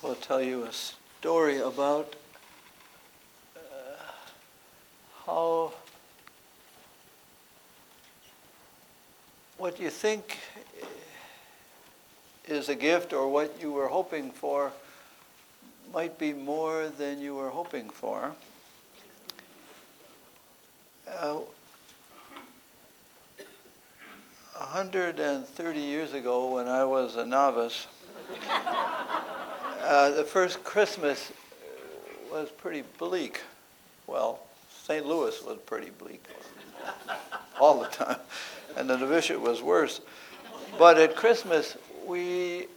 will tell you a story about how what you think is a gift or what you were hoping for might be more than you were hoping for. 130 years ago, when I was a novice, the first Christmas was pretty bleak. Well, St. Louis was pretty bleak all the time, and the novitiate was worse. But at Christmas, we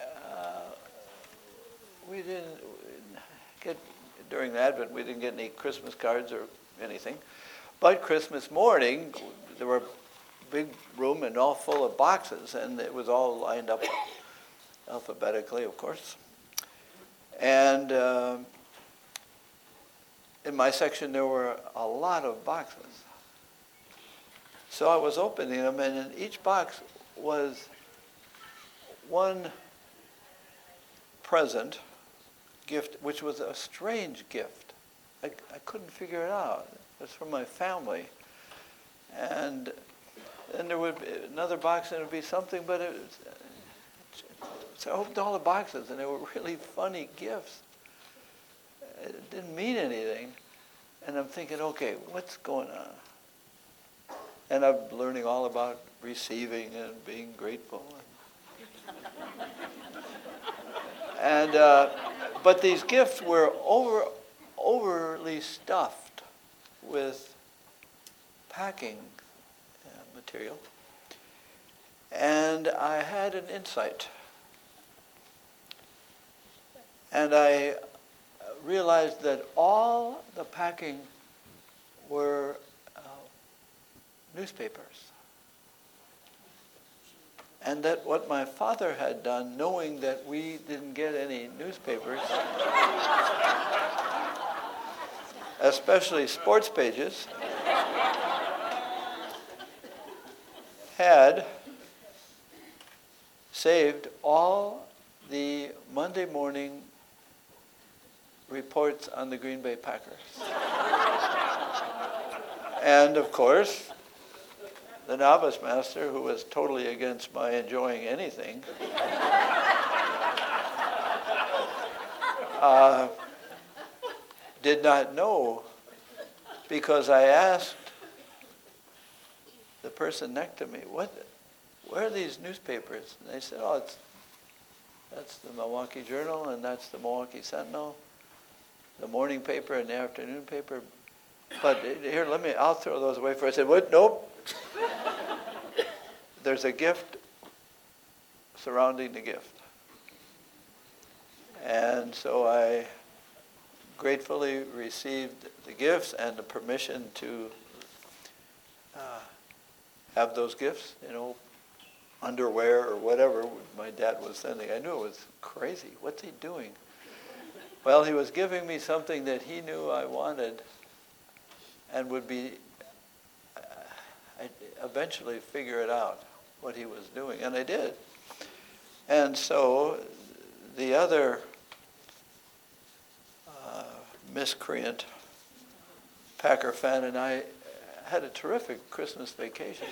didn't get, during the Advent, we didn't get any Christmas cards or anything. But Christmas morning, there were a big room and all full of boxes, and it was all lined up alphabetically, of course. And in my section, there were a lot of boxes. So I was opening them, and in each box was one present, gift, which was a strange gift. I couldn't figure it out. It was from my family. And then there would be another box, and it would be something, but it was, so I opened all the boxes, and they were really funny gifts. It didn't mean anything. And I'm thinking, okay, what's going on? And I'm learning all about receiving and being grateful. And but these gifts were overly stuffed with packing material. And I had an insight. And I realized that all the packing were newspapers. And that what my father had done, knowing that we didn't get any newspapers, especially sports pages, had saved all the Monday morning reports on the Green Bay Packers. And of course, the novice master, who was totally against my enjoying anything, did not know, because I asked the person next to me, where are these newspapers? And they said, that's the Milwaukee Journal, and that's the Milwaukee Sentinel, the morning paper and the afternoon paper. But here, I'll throw those away first. I said, what? Nope. There's a gift surrounding the gift. And so I gratefully received the gifts and the permission to have those gifts, underwear or whatever my dad was sending. I knew it was crazy. What's he doing? Well, he was giving me something that he knew I wanted and would be, I'd eventually figure it out, what he was doing. And I did. And so the other miscreant, Packer fan, and I had a terrific Christmas vacation.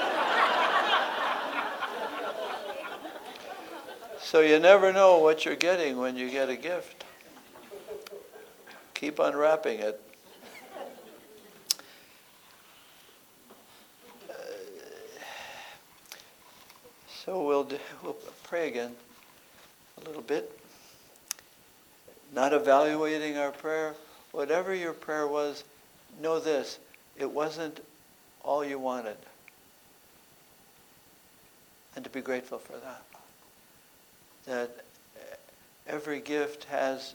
So you never know what you're getting when you get a gift. Keep unwrapping it. So we'll pray again a little bit. Not evaluating our prayer. Whatever your prayer was, know this. It wasn't all you wanted. And to be grateful for that. That every gift has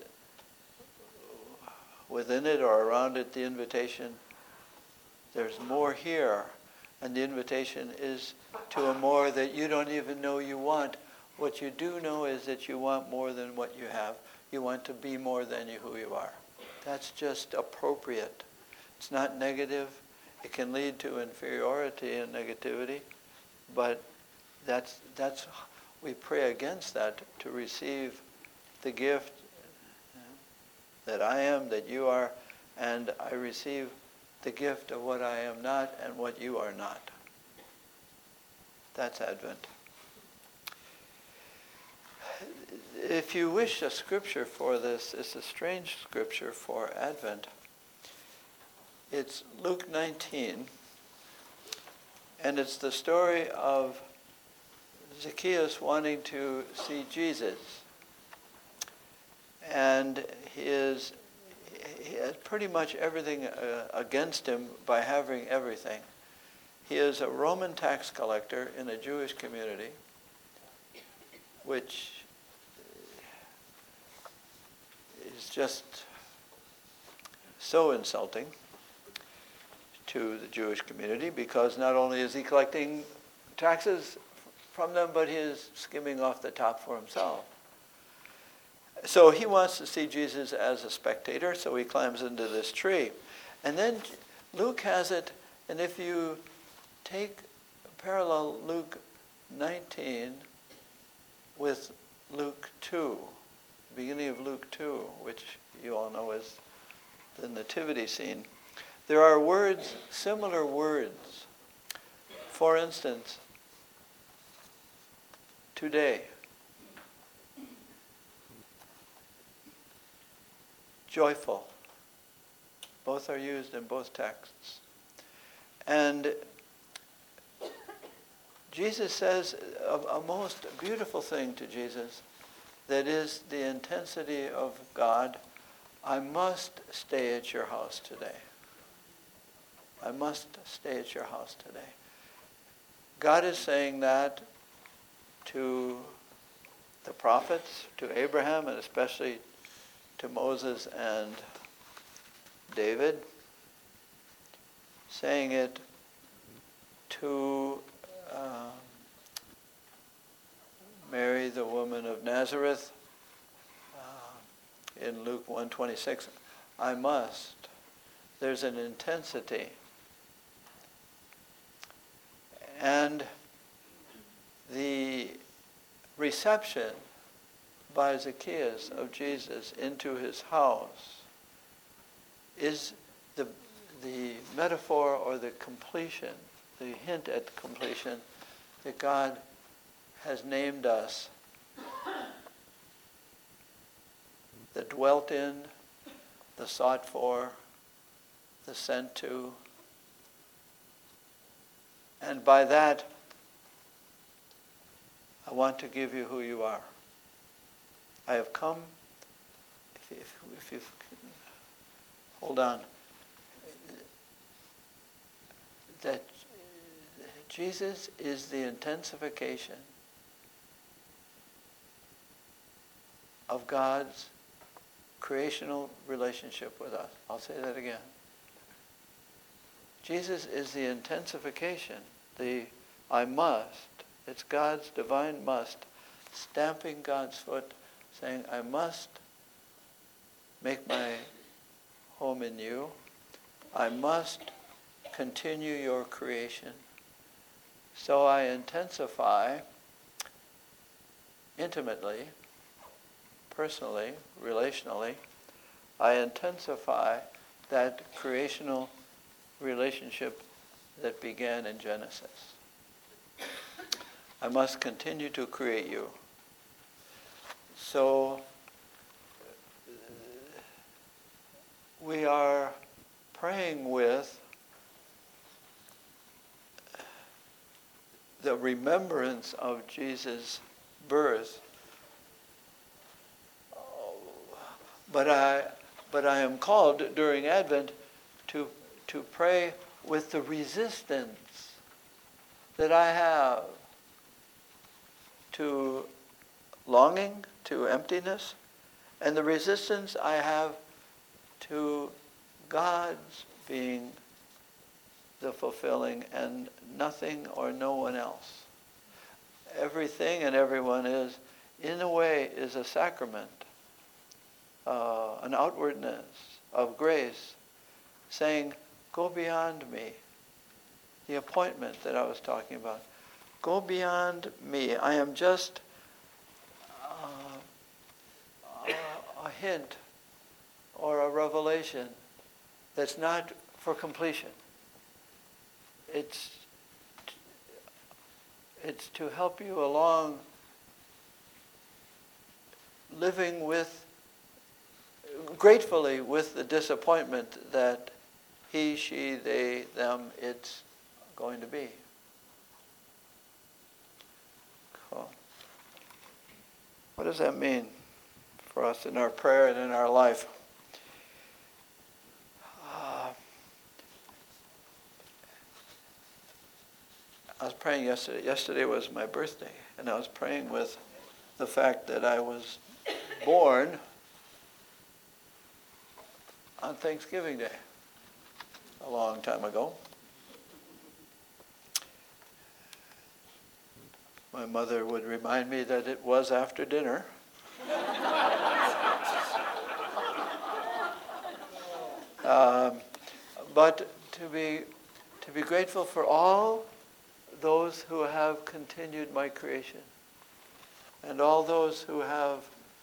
within it or around it the invitation. There's more here. And the invitation is to a more that you don't even know you want. What you do know is that you want more than what you have. You want to be more than who you are. That's just appropriate. It's not negative. It can lead to inferiority and negativity, but we pray against that to receive the gift that I am, that you are, and I receive the gift of what I am not and what you are not. That's Advent. If you wish a scripture for this, it's a strange scripture for Advent. It's Luke 19, and it's the story of Zacchaeus wanting to see Jesus. And he has pretty much everything against him by having everything. He is a Roman tax collector in a Jewish community, which is just so insulting to the Jewish community, because not only is he collecting taxes from them, but he is skimming off the top for himself. So he wants to see Jesus as a spectator, so he climbs into this tree. And then Luke has it, and if you take parallel Luke 19 with Luke 2, beginning of Luke 2, which you all know is the nativity scene, there are words, similar words. For instance, today, joyful. Both are used in both texts. And Jesus says a most beautiful thing to Jesus, that is the intensity of God. I must stay at your house today. I must stay at your house today. God is saying that to the prophets, to Abraham, and especially to Moses and David, saying it to Mary, the woman of Nazareth, in Luke 1:26. I must. There's an intensity. And the reception by Zacchaeus of Jesus into his house is the metaphor or the completion, the hint at completion that God has named us, the dwelt in, the sought for, the sent to. And by that, I want to give you who you are. I have come, if you hold on, that Jesus is the intensification of God's creational relationship with us. I'll say that again. Jesus is the intensification, the I must. It's God's divine must, stamping God's foot, saying, I must make my home in you. I must continue your creation. So I intensify intimately, personally, relationally, I intensify that creational relationship that began in Genesis. I must continue to create you. So we are praying with the remembrance of Jesus' birth, but I am called during Advent to pray with the resistance that I have to longing, to emptiness, and the resistance I have to God's being the fulfilling and nothing or no one else. Everything and everyone is, in a way, is a sacrament, an outwardness of grace, saying, go beyond me. The appointment that I was talking about. Go beyond me. I am just hint or a revelation that's not for completion. It's to help you along living gratefully with the disappointment that he, she, they, them, it's going to be. Cool. What does that mean for us in our prayer and in our life? I was praying yesterday. Yesterday was my birthday, and I was praying with the fact that I was born on Thanksgiving Day, a long time ago. My mother would remind me that it was after dinner. But to be grateful for all those who have continued my creation, and all those who have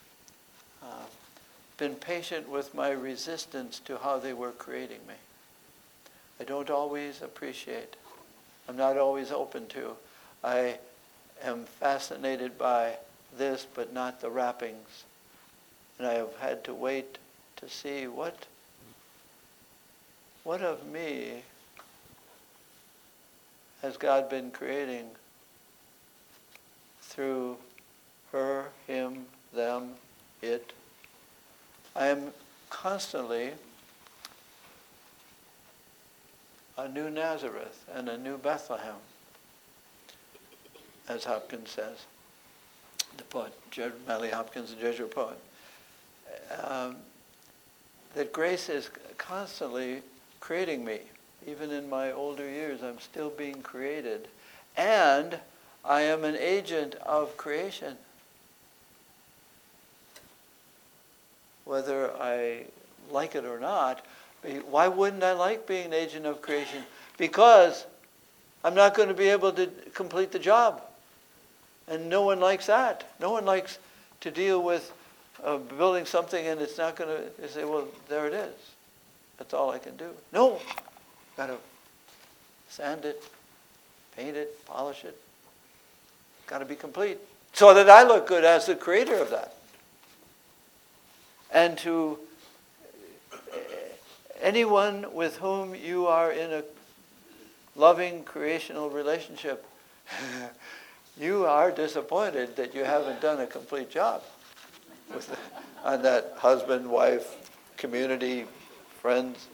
been patient with my resistance to how they were creating me. I don't always appreciate. I'm not always open to. I am fascinated by this, but not the wrappings. And I have had to wait to see what of me has God been creating through her, him, them, it. I am constantly a new Nazareth and a new Bethlehem, as Hopkins says, the poet, Manly Hopkins, the Jesuit poet. That grace is constantly creating me. Even in my older years, I'm still being created. And I am an agent of creation. Whether I like it or not, why wouldn't I like being an agent of creation? Because I'm not going to be able to complete the job. And no one likes that. No one likes to deal with building something and it's not going to say, well, there it is. That's all I can do. No. Got to sand it, paint it, polish it. Got to be complete. So that I look good as the creator of that. And to anyone with whom you are in a loving creational relationship, you are disappointed that you haven't done a complete job on that husband, wife, community, friends.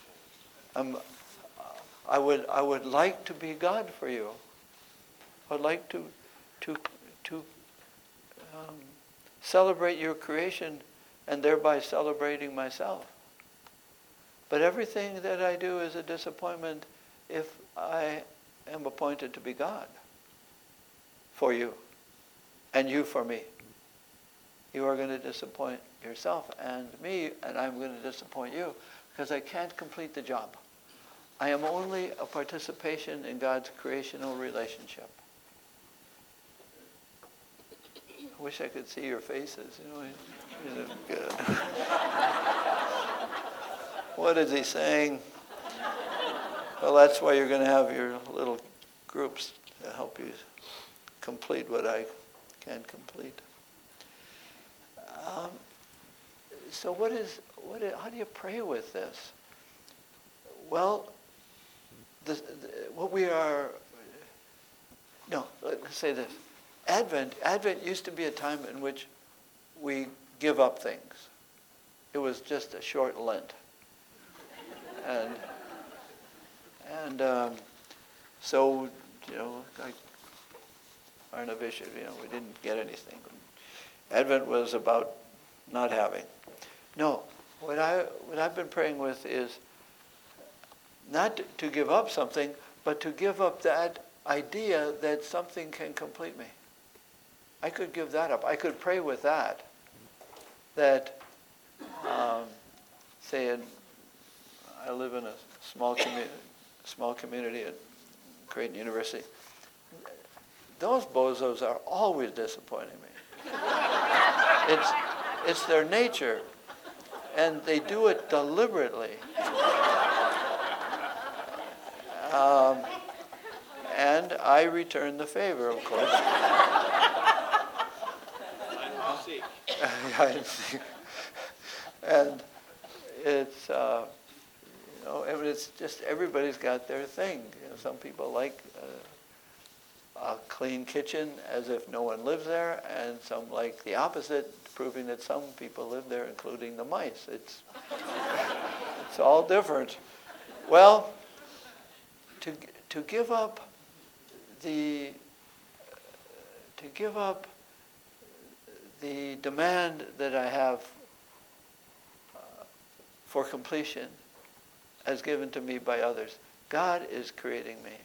I would like to be God for you. I would like to celebrate your creation and thereby celebrating myself. But everything that I do is a disappointment if I am appointed to be God for you and you for me. You are going to disappoint yourself and me, and I'm going to disappoint you because I can't complete the job. I am only a participation in God's creational relationship. I wish I could see your faces. What is he saying? Well, that's why you're going to have your little groups to help you complete what I can't complete. So how do you pray with this? Well, let's say this. Advent used to be a time in which we give up things. It was just a short Lent. So, like Arna Bishop, we didn't get anything. Advent was about not having. No, what I've been praying with is not to give up something, but to give up that idea that something can complete me. I could give that up. I could pray with that. That, I live in a small community at Creighton University. Those bozos are always disappointing me. It's their nature. And they do it deliberately. And I return the favor, of course. And it's, it's just everybody's got their thing. Some people like a clean kitchen as if no one lives there, and some like the opposite, proving that some people live there, including the mice. It's all different. Well, to give up the demand that I have for completion as given to me by others. God is creating me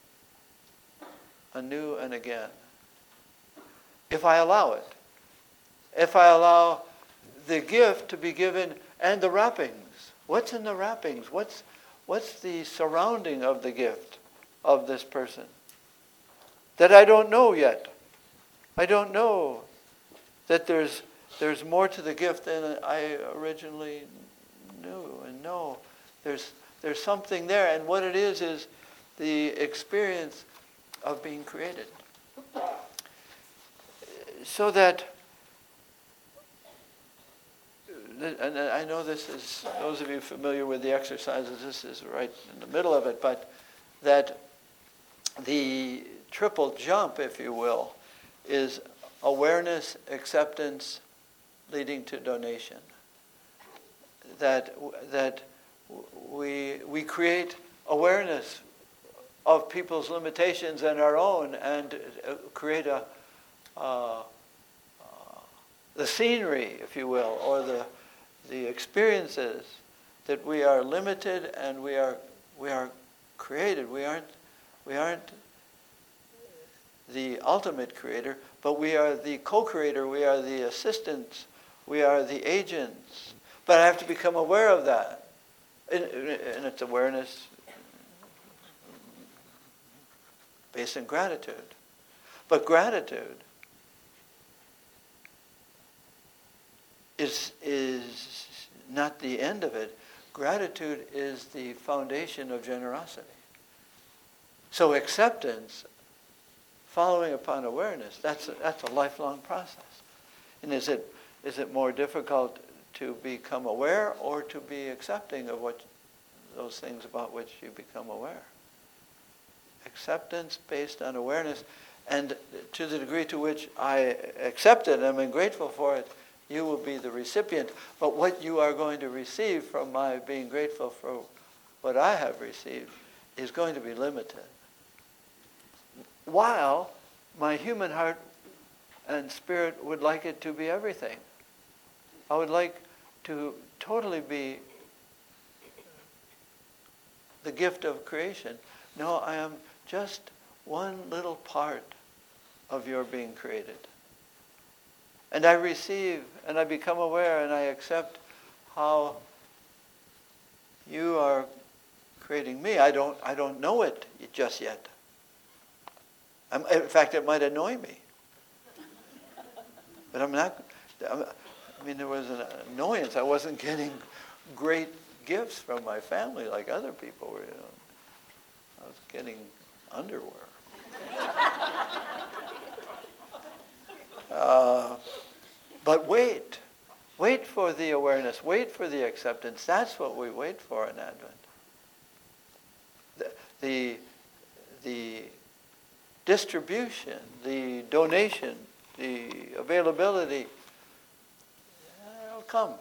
anew and again. If I allow it. If I allow the gift to be given and the wrappings. What's in the wrappings? What's the surrounding of the gift of this person? That I don't know yet. I don't know that there's more to the gift than I originally knew and know. There's something there, and what it is the experience of being created. So that, and I know this is, those of you familiar with the exercises, this is right in the middle of it, but that the triple jump, if you will, is awareness, acceptance, leading to donation. That we create awareness of people's limitations and our own, and create the scenery, if you will, or the experiences that we are limited and we are created. We aren't the ultimate creator, but we are the co-creator. We are the assistants. We are the agents. But I have to become aware of that, and it's awareness based in gratitude. But gratitude is not the end of it. Gratitude is the foundation of generosity. So acceptance, following upon awareness, that's a lifelong process. And is it more difficult to become aware or to be accepting of those things about which you become aware? Acceptance based on awareness, and to the degree to which I accept it and I'm grateful for it, you will be the recipient. But what you are going to receive from my being grateful for what I have received is going to be limited. While my human heart and spirit would like it to be everything. I would like to totally be the gift of creation. No, I am just one little part of your being created. And I receive, and I become aware, and I accept how you are creating me. I don't know it just yet. In fact, it might annoy me. But I'm not, there was an annoyance. I wasn't getting great gifts from my family like other people were. I was getting underwear. But wait for the awareness, wait for the acceptance. That's what we wait for in Advent. The distribution, the donation, the availability, it'll come.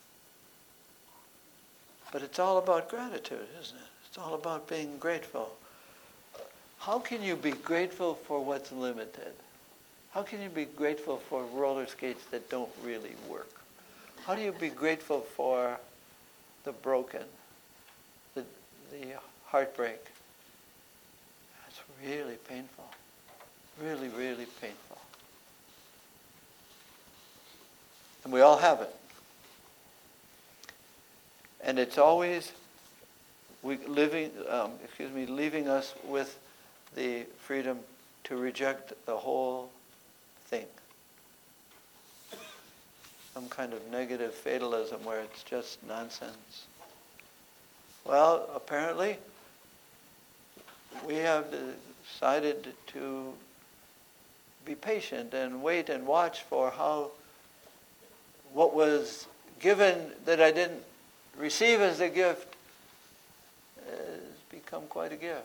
But it's all about gratitude, isn't it? It's all about being grateful. How can you be grateful for what's limited? How can you be grateful for roller skates that don't really work? How do you be grateful for the broken, the heartbreak? That's really painful. Really, really painful. And we all have it. And it's always leaving us with the freedom to reject the whole thing. some kind of negative fatalism where it's just nonsense. Well, apparently, we have decided to be patient and wait and watch for how what was given that I didn't receive as a gift has become quite a gift.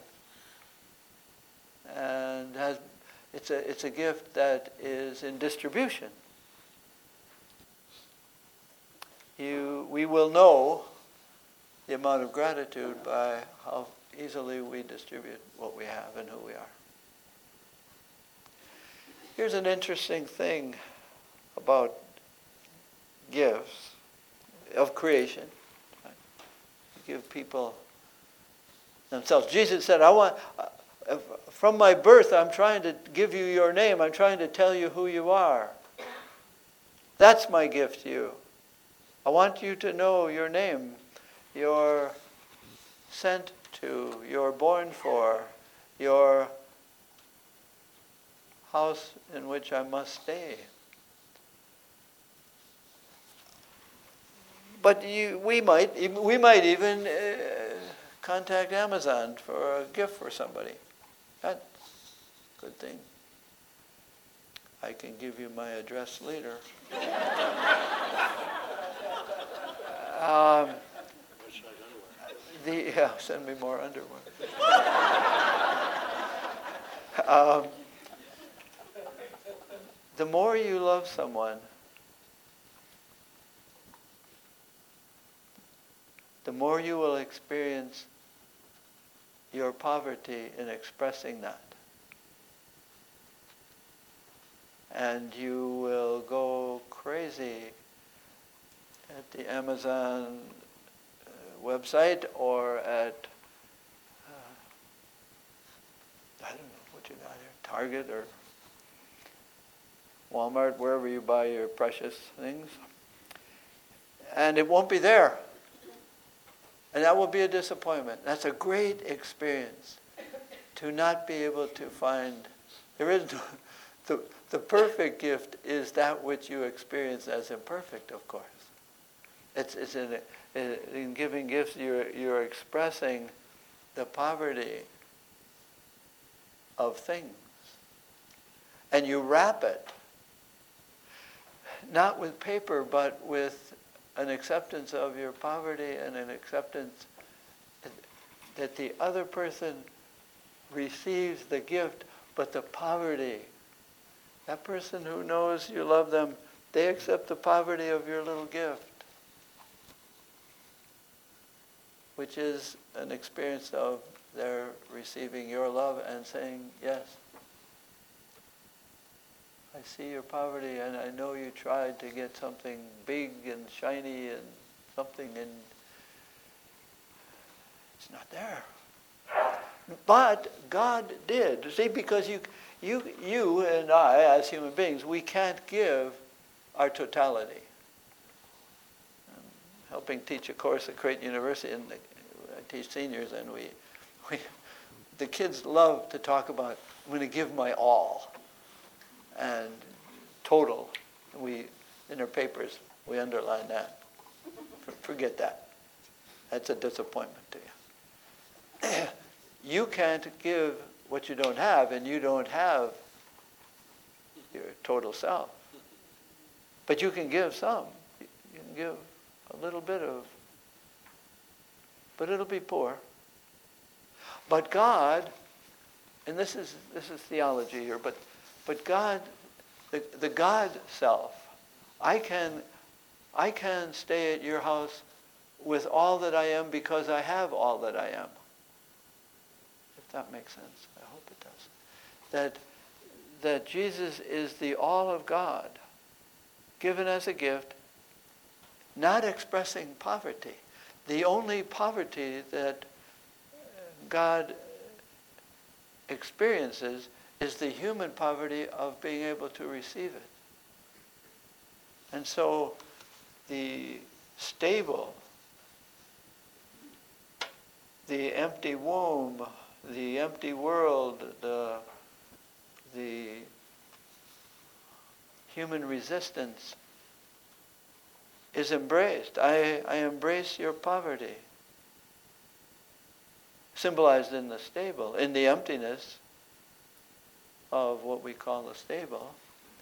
And it's a gift that is in distribution. We will know the amount of gratitude by how easily we distribute what we have and who we are. Here's an interesting thing about gifts of creation. Right? Give people themselves. Jesus said, from my birth, I'm trying to give you your name. I'm trying to tell you who you are. That's my gift to you. I want you to know your name. You're sent to, you're born for, your house in which I must stay. But we might even contact Amazon for a gift for somebody. That's a good thing. I can give you my address later. Send me more underwear. The more you love someone, the more you will experience your poverty in expressing that. And you will go crazy at the Amazon website or at, I don't know what you got here, Target or Walmart, wherever you buy your precious things. And it won't be there. And that will be a disappointment. That's a great experience to not be able to find. There is the perfect gift is that which you experience as imperfect, of course. It's in giving gifts, you're expressing the poverty of things. And you wrap it, not with paper, but with an acceptance of your poverty and an acceptance that the other person receives the gift, but the poverty. That person who knows you love them, they accept the poverty of your little gift, which is an experience of their receiving your love and saying, yes, I see your poverty and I know you tried to get something big and shiny and something and it's not there. But God did. See, because you and I, as human beings, we can't give our totality. I'm helping teach a course at Creighton University, and I teach seniors, and the kids love to talk about, I'm going to give my all. And total, in their papers, we underline that. Forget that. That's a disappointment to you. You can't give what you don't have, and you don't have your total self. But you can give some. You can give a little bit of, but it'll be poor. But God, and this is theology here, but God, the God self, I can stay at your house with all that I am because I have all that I am. If that makes sense, I hope it does. That Jesus is the all of God, given as a gift, not expressing poverty. The only poverty that God experiences is the human poverty of being able to receive it. And so the stable, the empty womb, the empty world, the human resistance is embraced. I embrace your poverty. Symbolized in the stable, in the emptiness of what we call the stable.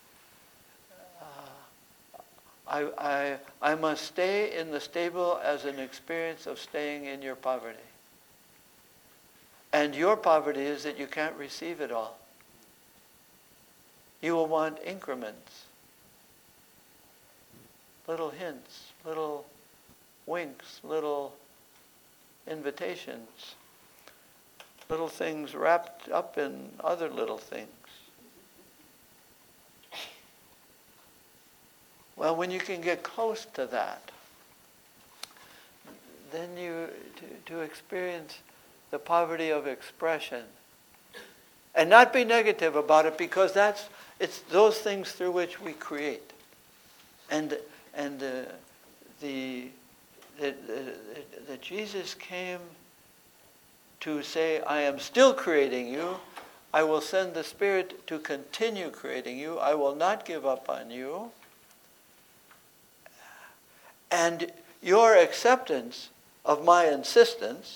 I must stay in the stable as an experience of staying in your poverty. And your poverty is that you can't receive it all. You will want increments, little hints, little winks, little invitations, little things wrapped up in other little things. Well, when you can get close to that, then to experience the poverty of expression, and not be negative about it, because it's those things through which we create, and the Jesus came to say, I am still creating you. I will send the Spirit to continue creating you. I will not give up on you. And your acceptance of my insistence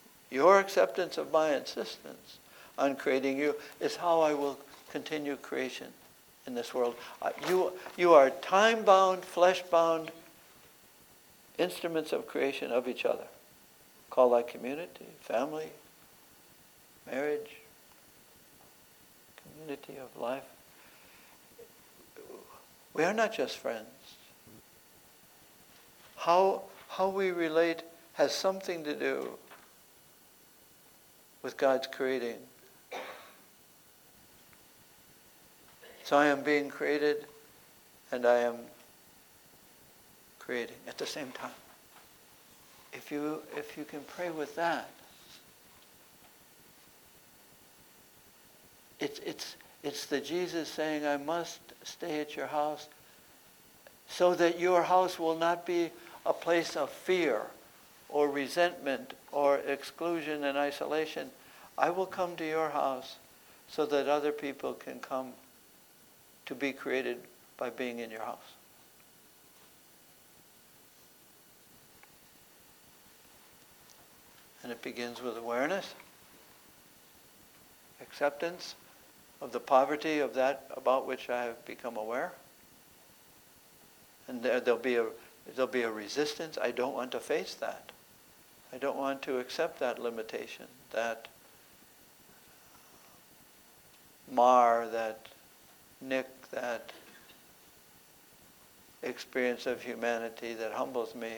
on creating you is how I will continue creation in this world. You are time-bound, flesh-bound instruments of creation of each other. Call that community, family, marriage, community of life. We are not just friends. How we relate has something to do with God's creating. So I am being created and I am creating at the same time. If you can pray with that, it's the Jesus saying, I must stay at your house so that your house will not be a place of fear or resentment or exclusion and isolation. I will come to your house so that other people can come to be created by being in your house. And it begins with awareness, acceptance of the poverty of that about which I have become aware. And there'll be a resistance. I don't want to face that. I don't want to accept that limitation, that mar, that nick, that experience of humanity that humbles me.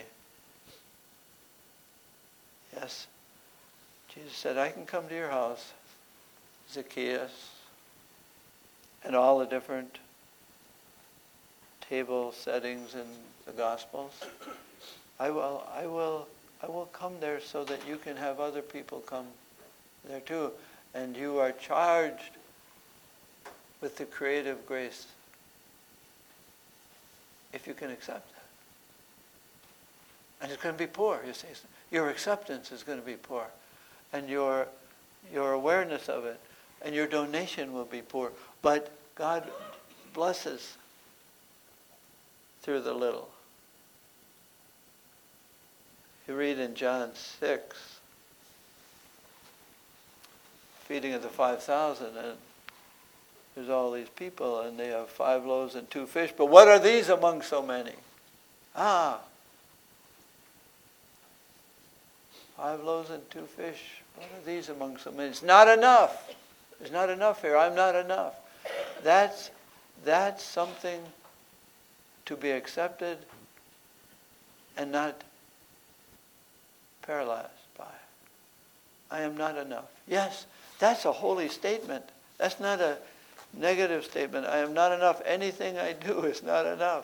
Yes, Jesus said, I can come to your house, Zacchaeus, and all the different table settings in the Gospels. I will come there so that you can have other people come there too. And you are charged with the creative grace if you can accept that. And it's going to be poor, you see. Your acceptance is going to be poor. And your awareness of it and your donation will be poor. But God blesses through the little. You read in John 6, feeding of the 5,000, and there's all these people, and they have 5 loaves and 2 fish. But what are these among so many? 5 loaves and 2 fish. What are these among so many? It's not enough. There's not enough here. I'm not enough. That's something to be accepted and not paralyzed by. I am not enough. Yes, that's a holy statement. That's not a negative statement. I am not enough. Anything I do is not enough.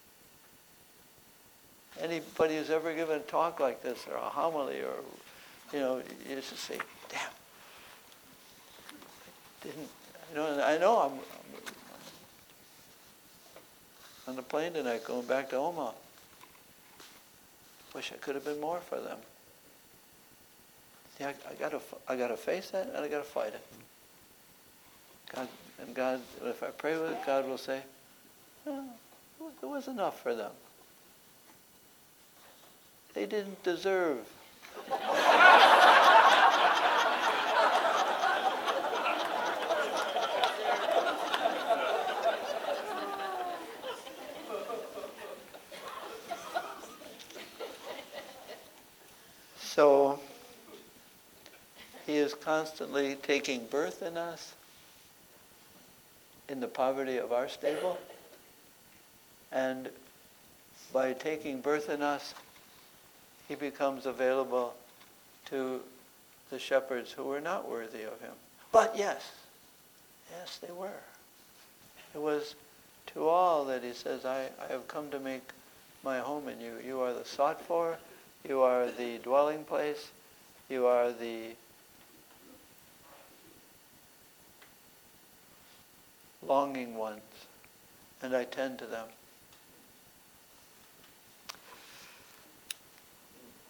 Anybody who's ever given a talk like this or a homily or, you used to say, damn, I know I'm on the plane tonight going back to Omaha. Wish I could have been more for them. Yeah, I gotta face that and I gotta fight it. God, if I pray with it, God will say, it was enough for them. they didn't deserve. So he is constantly taking birth in us, in the poverty of our stable, and by taking birth in us, he becomes available to the shepherds who were not worthy of him. But yes, they were. It was to all that he says, I have come to make my home in you. You are the sought for, you are the dwelling place, you are the longing ones, and I tend to them.